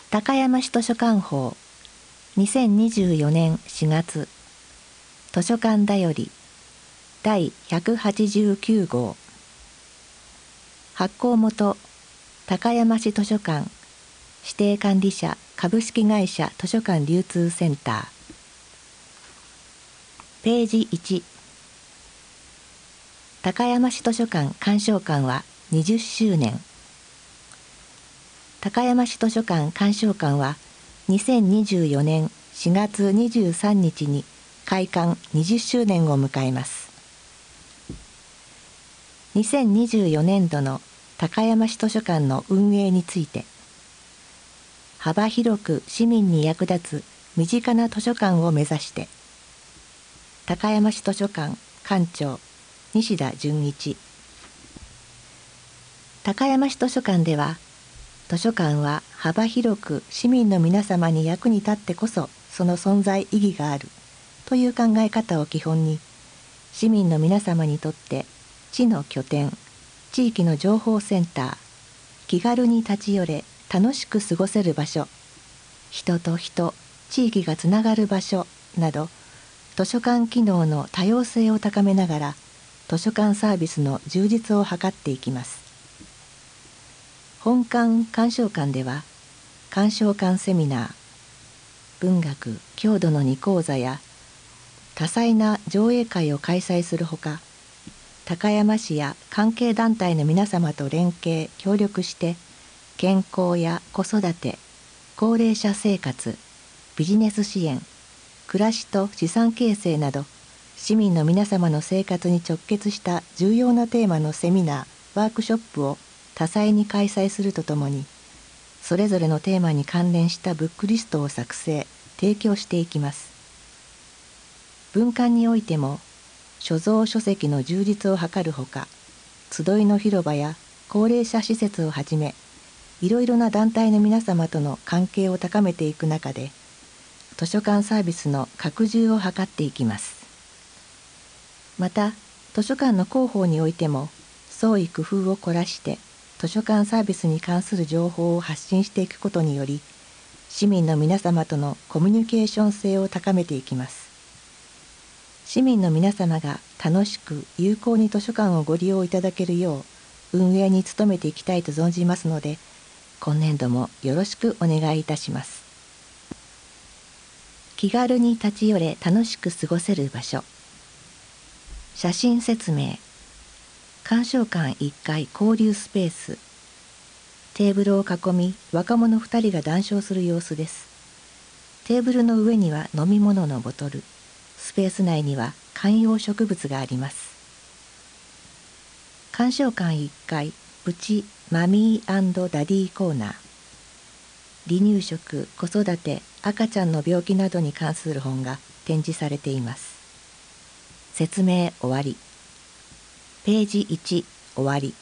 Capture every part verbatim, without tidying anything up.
高山市図書館法にせんにじゅうよねんしがつ図書館だよりだいひゃくはちじゅうきゅうごう発行元高山市図書館指定管理者株式会社図書館流通センターページいち高山市図書館鑑賞館はにじゅっしゅうねん高山市図書館鑑賞館はにせんにじゅうよねんしがつにじゅうさんにちに開館にじゅっしゅうねんを迎えます。にせんにじゅうよねんどの高山市図書館の運営について、幅広く市民に役立つ身近な図書館を目指して、高山市図書館館長西田純一。高山市図書館では、図書館は幅広く市民の皆様に役に立ってこそその存在意義があるという考え方を基本に、市民の皆様にとって知の拠点、地域の情報センター、気軽に立ち寄れ楽しく過ごせる場所、人と人、地域がつながる場所など、図書館機能の多様性を高めながら図書館サービスの充実を図っていきます。本館鑑賞館では鑑賞館セミナー、文学・郷土のに講座や多彩な上映会を開催するほか、高山市や関係団体の皆様と連携・協力して健康や子育て、高齢者生活、ビジネス支援、暮らしと資産形成など市民の皆様の生活に直結した重要なテーマのセミナー・ワークショップを多彩に開催するとともに、それぞれのテーマに関連したブックリストを作成・提供していきます。文館においても、所蔵書籍の充実を図るほか、集いの広場や高齢者施設をはじめ、いろいろな団体の皆様との関係を高めていく中で、図書館サービスの拡充を図っていきます。また、図書館の広報においても、創意工夫を凝らして、図書館サービスに関する情報を発信していくことにより、市民の皆様とのコミュニケーション性を高めていきます。市民の皆様が楽しく有効に図書館をご利用いただけるよう運営に努めていきたいと存じますので、今年度もよろしくお願いいたします。気軽に立ち寄れ楽しく過ごせる場所。写真説明。鑑賞館いっかい交流スペース。テーブルを囲み若者ふたりが談笑する様子です。テーブルの上には飲み物のボトル、スペース内には観葉植物があります。鑑賞館いっかいプチマミー&ダディコーナー。離乳食、子育て、赤ちゃんの病気などに関する本が展示されています。説明終わり。ページいち終わり。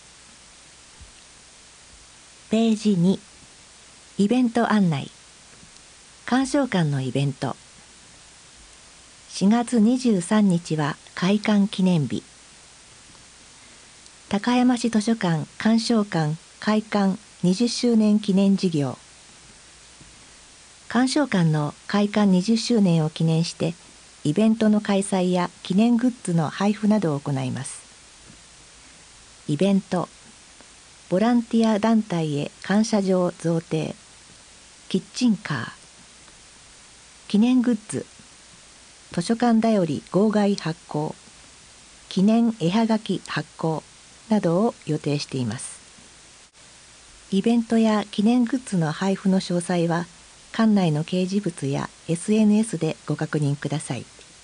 ページにイベント案内。鑑賞館のイベント。しがつにじゅうさんにちは開館記念日。高山市図書館鑑賞館開館にじゅっしゅうねん記念事業。鑑賞館の開館にじゅっしゅうねんを記念してイベントの開催や記念グッズの配布などを行います。イベント、ボランティア団体へ感謝状贈呈、キッチンカー、記念グッズ、図書館だより号外発行、記念絵はがき発行などを予定しています。イベントや記念グッズの配布の詳細は、館内の掲示物や エスエヌエス でご確認ください。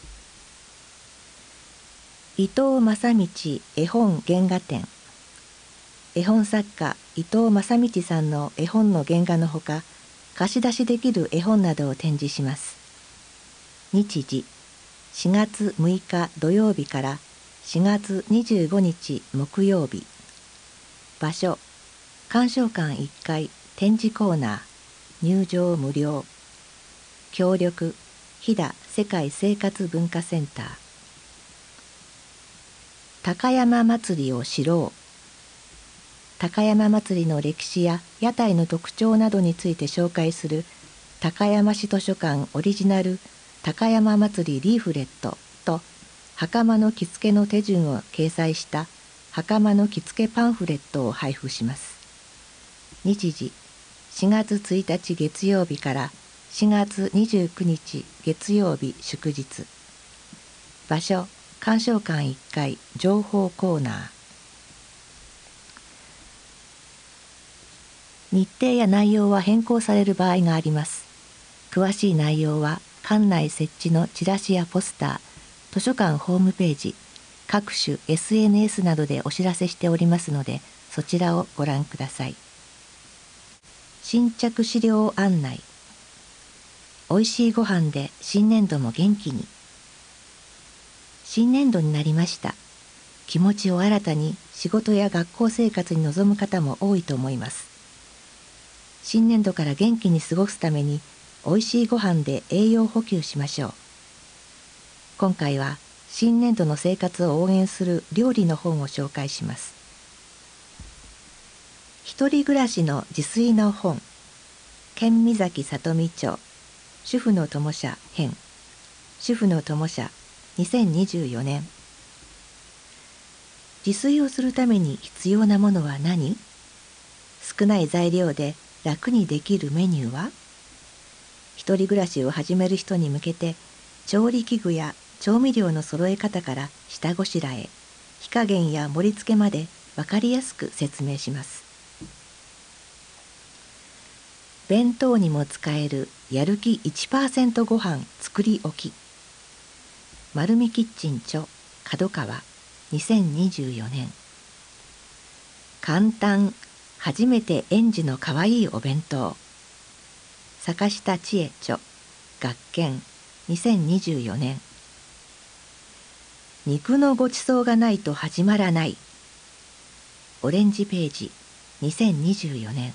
伊藤正道絵本原画展。絵本作家伊藤正道さんの絵本の原画のほか、貸し出しできる絵本などを展示します。日時、しがつむいか土曜日からしがつにじゅうごにち木曜日。場所、鑑賞館いっかい展示コーナー、入場無料。協力、飛騨世界生活文化センター。高山祭りを知ろう。 高山祭りの歴史や屋台の特徴などについて紹介する高山市図書館オリジナル高山祭りリーフレットと袴の着付けの手順を掲載した袴の着付けパンフレットを配布します。日時しがつついたち月曜日からしがつにじゅうくにち月曜日祝日。場所鑑賞館いっかい情報コーナー。日程や内容は変更される場合があります。詳しい内容は館内設置のチラシやポスター、図書館ホームページ、各種 エスエヌエス などでお知らせしておりますので、そちらをご覧ください。新着資料案内。おいしいご飯で新年度も元気に。新年度になりました。気持ちを新たに仕事や学校生活に臨む方も多いと思います。新年度から元気に過ごすためにおいしいご飯で栄養補給しましょう。今回は新年度の生活を応援する料理の本を紹介します。一人暮らしの自炊の本、県見崎里見町主婦の友社編、主婦の友社にせんにじゅうよねん。自炊をするために必要なものは何？少ない材料で楽にできるメニューは？一人暮らしを始める人に向けて、調理器具や調味料の揃え方から下ごしらえ、火加減や盛り付けまで分かりやすく説明します。弁当にも使えるやる気 いちパーセント ご飯作り置き。丸見キッチン著角川にせんにじゅうよねん。簡単初めて園児のかわいいお弁当。坂下千恵著学研にせんにじゅうよねん。肉のごちそうがないと始まらない。オレンジページにせんにじゅうよねん。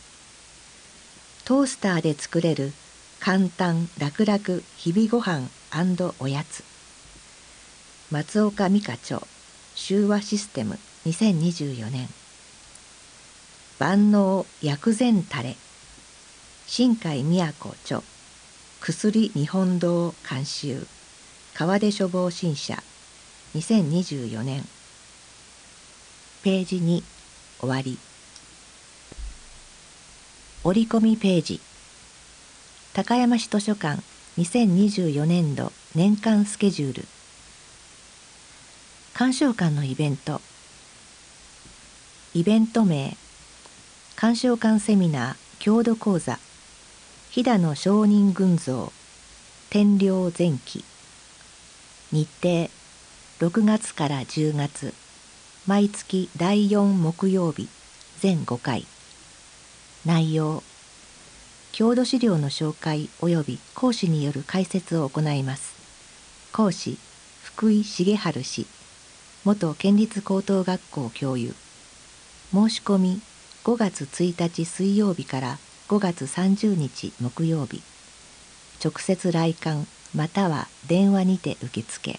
トースターで作れる簡単楽々日々ごはん&おやつ。松岡美香著修和システムにせんにじゅうよねん。万能薬膳タレ。新海都著薬日本堂監修川出処方新社にせんにじゅうよねん。ページに終わり。折り込みページ。高山市図書館にせんにじゅうよねんど年間スケジュール。鑑賞館のイベント。イベント名鑑賞館セミナー郷土講座飛騨の商人群像天領前期。日程ろくがつからじゅうがつ毎月だいよん木曜日全ごかい。内容郷土資料の紹介及び講師による解説を行います。講師福井重治氏元県立高等学校教諭。申し込みごがつついたち水曜日からごがつさんじゅうにち木曜日。直接来館または電話にて受付。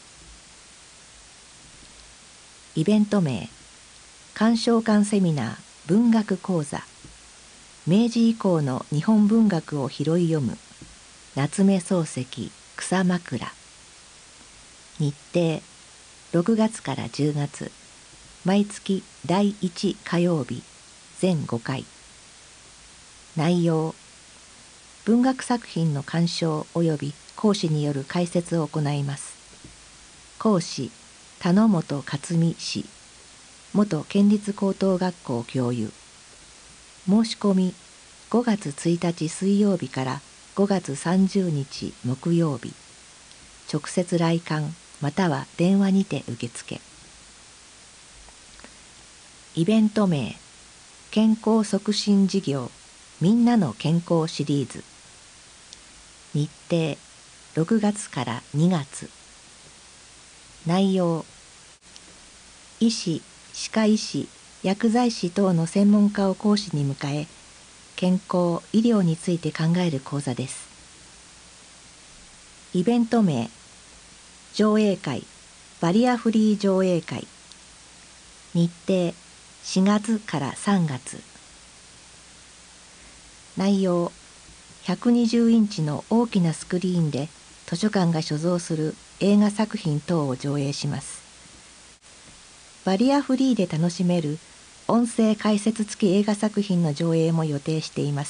イベント名鑑賞館セミナー文学講座明治以降の日本文学を拾い読む夏目漱石草枕。日程ろくがつからじゅうがつ毎月だいいち火曜日全ごかい。内容文学作品の鑑賞及び講師による解説を行います。講師田野本克美氏元県立高等学校教諭。申し込みごがつついたち水曜日からごがつさんじゅうにち木曜日。直接来館または電話にて受付。イベント名健康促進事業みんなの健康シリーズ。日程ろくがつからにがつ。内容医師、歯科医師、薬剤師等の専門家を講師に迎え、健康・医療について考える講座です。イベント名上映会バリアフリー上映会。日程しがつからさんがつ。内容、ひゃくにじゅうインチの大きなスクリーンで図書館が所蔵する映画作品等を上映します。バリアフリーで楽しめる音声解説付き映画作品の上映も予定しています。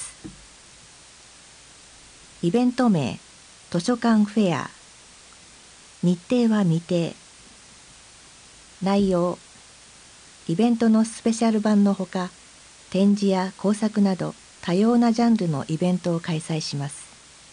イベント名、図書館フェア。日程は未定。内容、イベントのスペシャル版のほか、展示や工作など多様なジャンルのイベントを開催します。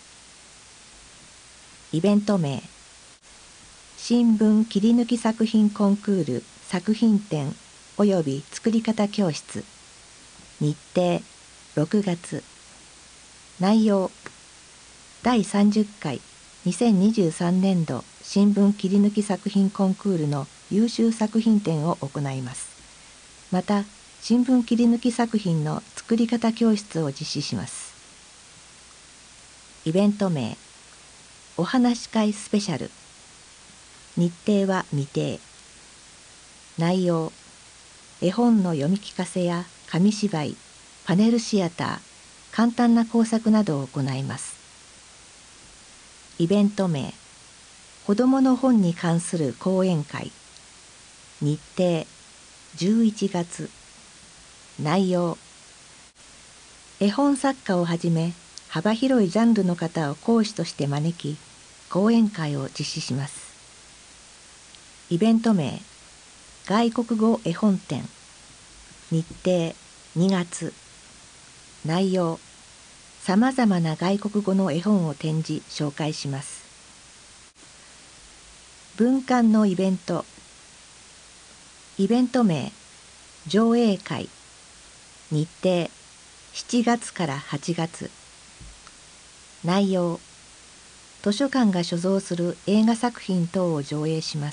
イベント名、新聞切り抜き作品コンクール作品展および作り方教室。日程、ろくがつ。内容、だいさんじゅっかいにせんにじゅうさんねんど新聞切り抜き作品コンクールの優秀作品展を行います。また、新聞切り抜き作品の作り方教室を実施します。イベント名、お話し会スペシャル。日程は未定。内容、絵本の読み聞かせや紙芝居、パネルシアター、簡単な工作などを行います。イベント名、子どもの本に関する講演会。日程、じゅういちがつ。内容、絵本作家をはじめ幅広いジャンルの方を講師として招き、講演会を実施します。イベント名、外国語絵本展。日程、にがつ。内容、さまざまな外国語の絵本を展示・紹介します。文館のイベント。イベント名、上映会。日程、しちがつからはちがつ。内容、図書館が所蔵する映画作品等を上映します。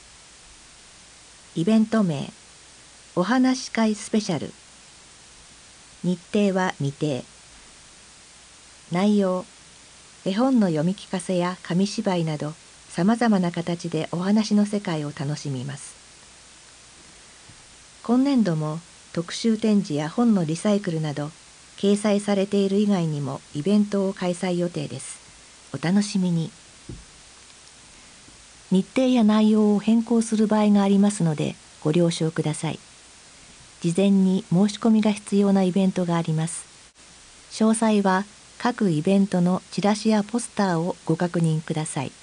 イベント名、お話し会スペシャル。日程は未定。内容、絵本の読み聞かせや紙芝居などさまざまな形でお話の世界を楽しみます。今年度も特集展示や本のリサイクルなど掲載されている以外にもイベントを開催予定です。お楽しみに。日程や内容を変更する場合がありますのでご了承ください。事前に申し込みが必要なイベントがあります。詳細は各イベントのチラシやポスターをご確認ください。